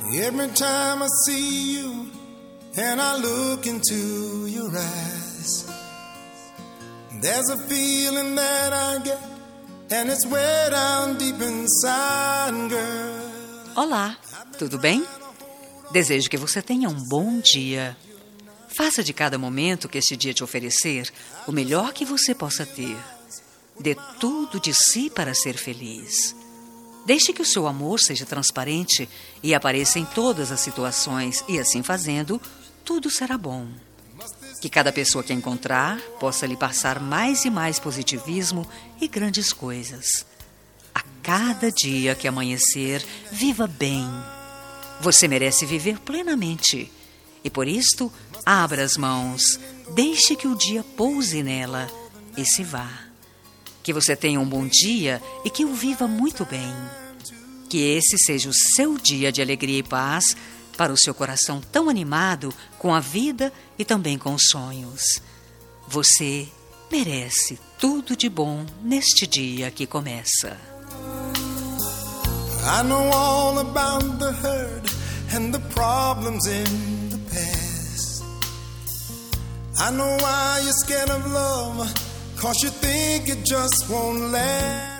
Every time I see you and I look into your eyes, there's a feeling that I get and it's way down deep inside, girl. Olá, tudo bem? Desejo que você tenha um bom dia. Faça de cada momento que este dia te oferecer o melhor que você possa ter. Dê tudo de si para ser feliz. Deixe que o seu amor seja transparente e apareça em todas as situações, e assim fazendo, tudo será bom. Que cada pessoa que encontrar possa lhe passar mais e mais positivismo e grandes coisas. A cada dia que amanhecer, viva bem. Você merece viver plenamente. E por isto, abra as mãos, deixe que o dia pouse nela e se vá. Que você tenha um bom dia e que o viva muito bem. Que esse seja o seu dia de alegria e paz para o seu coração tão animado com a vida e também com os sonhos. Você merece tudo de bom neste dia que começa. I know all about the hurt and the problems in the past. I know why you're scared of love, 'cause you think it just won't last.